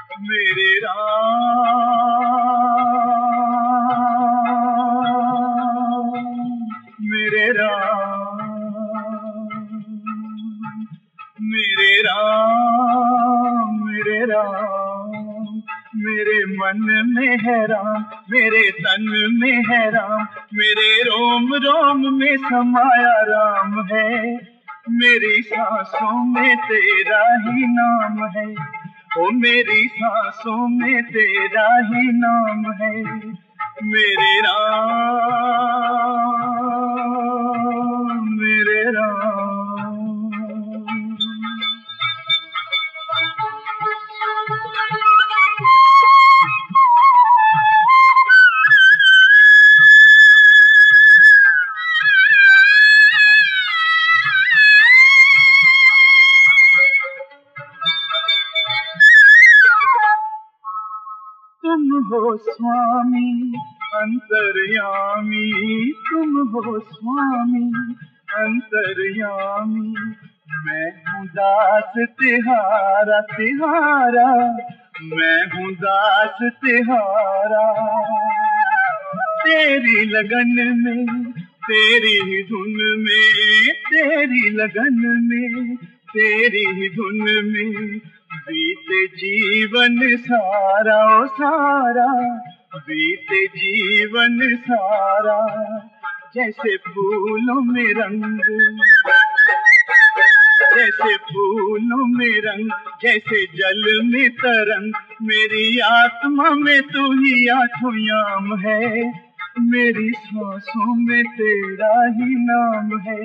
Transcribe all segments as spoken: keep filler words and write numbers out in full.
मेरे राम, मेरे राम, मेरे राम, मेरे राम, मेरे मन में है राम, मेरे तन में है राम, मेरे रोम रोम में समाया राम है, मेरी सांसों में तेरा ही नाम है, ओ मेरी सांसों में तेरा ही नाम है, मेरे राम, मेरे राम। तुम हो स्वामी अंतर्यामी, तुम हो स्वामी अंतर्यामी, मैं हूँ दास तिहारा तिहारा, मैं हूँ दास तिहारा, तेरी लगन में तेरी ही धुन में, तेरी लगन में तेरी ही धुन में बीते जीवन सारा ओ सारा, बीते जीवन सारा, जैसे फूलों में रंग, जैसे फूलों में रंग, जैसे जल में तरंग, मेरी आत्मा में तू ही आठों याम है, मेरी सांसों में तेरा ही नाम है।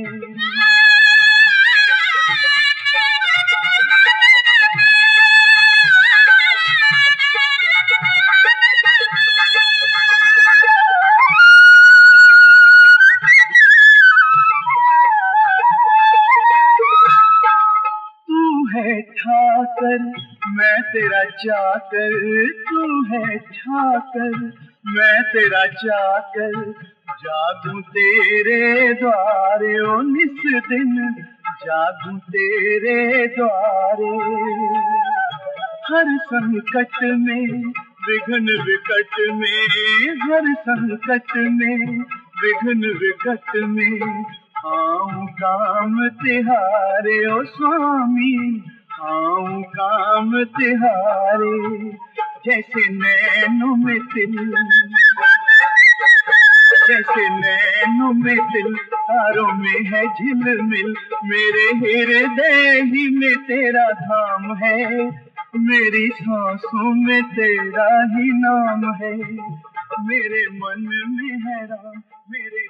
है ठाकर मैं तेरा चाकर, तू है ठाकर मैं तेरा चाकर, जागूं तेरे द्वारे ओ निस दिन, जागूं तेरे द्वारे, हर संकट में विघ्न विकट में, हर संकट में विघ्न विकट में, आऊं काम तिहारे ओ स्वामी, आऊं काम तिहारे, जैसे नैनों में तिल, जैसे नैनों में तिल, तारों में है झिलमिल, मेरे हृदय ही में तेरा धाम है, मेरी सांसों में तेरा ही नाम है, मेरे मन में है राम, मेरे